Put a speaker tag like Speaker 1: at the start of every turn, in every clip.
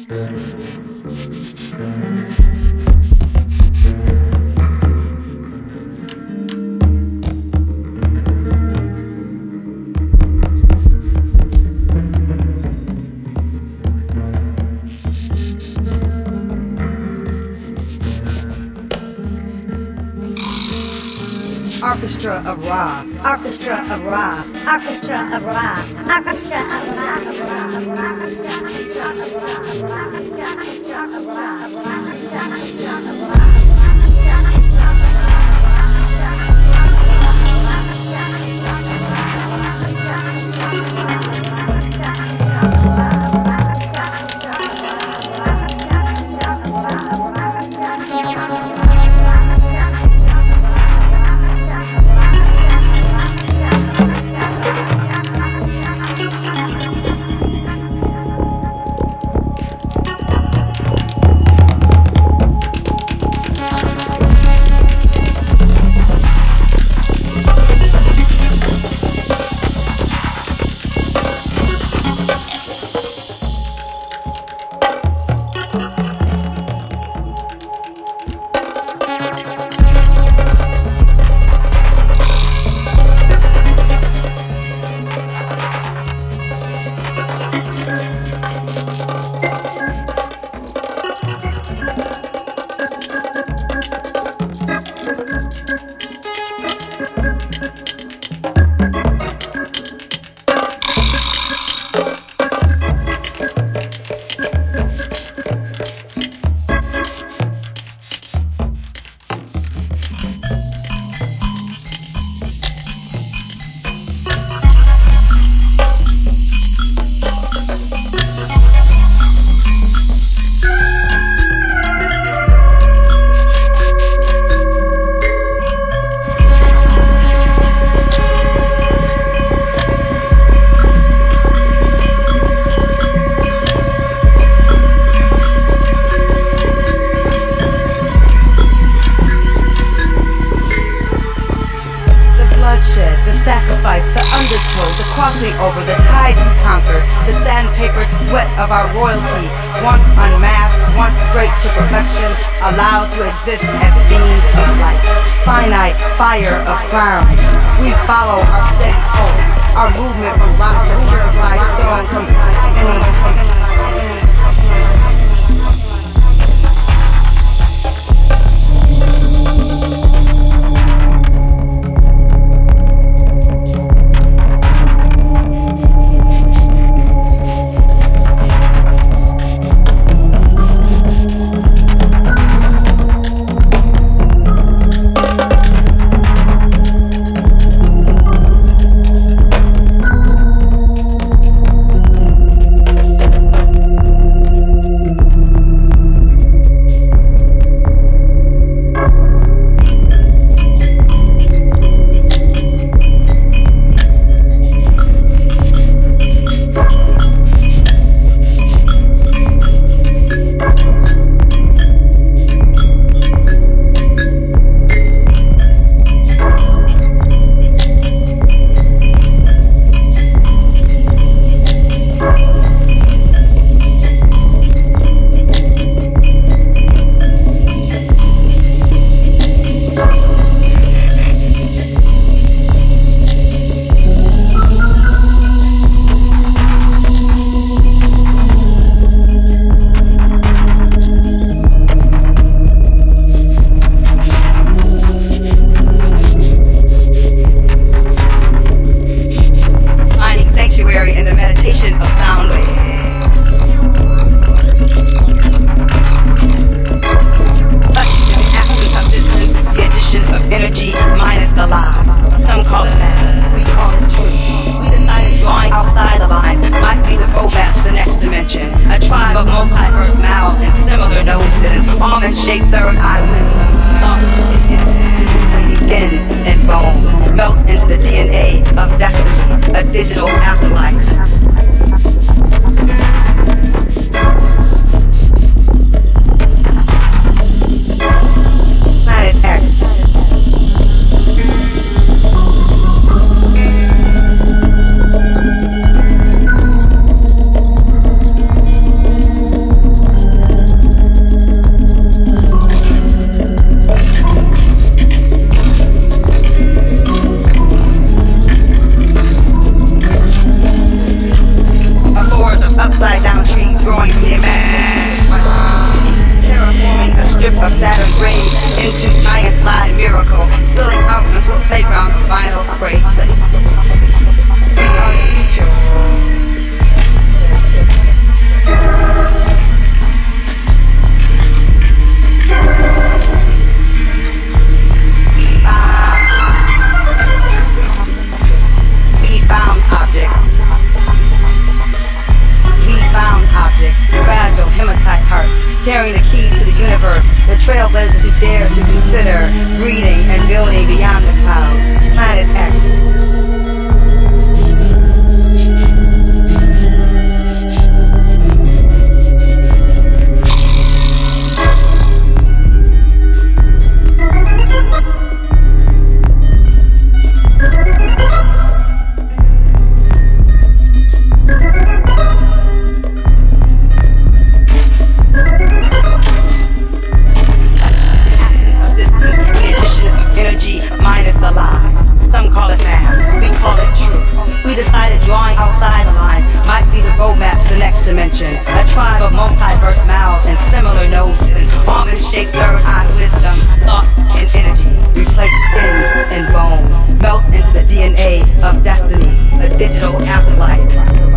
Speaker 1: Orchestra of Ra, Orchestra of Ra, Orchestra of Ra, Orchestra of Ra, over the tides we conquer, the sandpaper sweat of our royalty, once unmasked, once straight to perfection, allowed to exist as beings of light, finite fire of crowns. We follow our steady pulse, our movement from rock to purified stone, from agony. Shaped third eye wisdom, skin and bone melts into the DNA of destiny, a digital afterlife. Planet X. dare to consider breathing and building beyond the clouds. Planet X.
Speaker 2: Dimension, a tribe of multiverse mouths and similar noses, and almond-shaped third eye wisdom, thought and energy, replace skin and bone, melts into the DNA of destiny, a digital afterlife.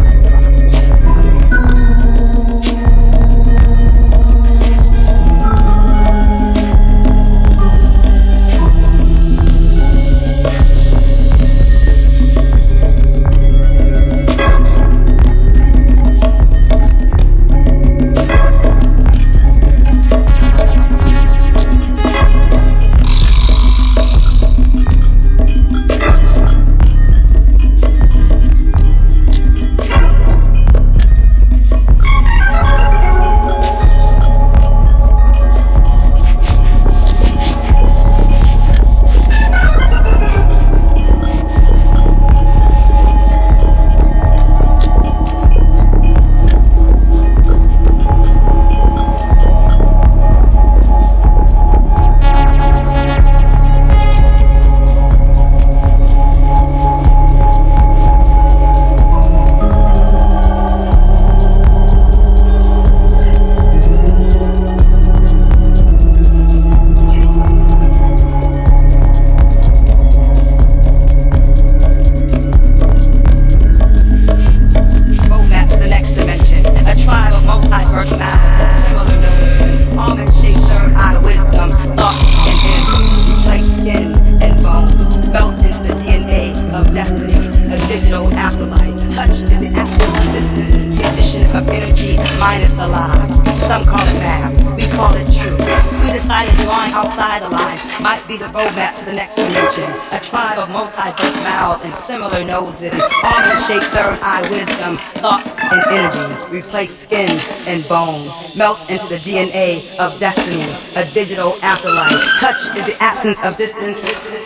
Speaker 2: Of energy minus the lies. Some call it math, we call it truth. We decided drawing outside the line might be the roadmap to the next dimension. A tribe of multiverse mouths and similar noses, almond-shaped third eye wisdom, thought and energy, replace skin and bone, melts into the DNA of destiny, a digital afterlife. Touch is the absence of distance.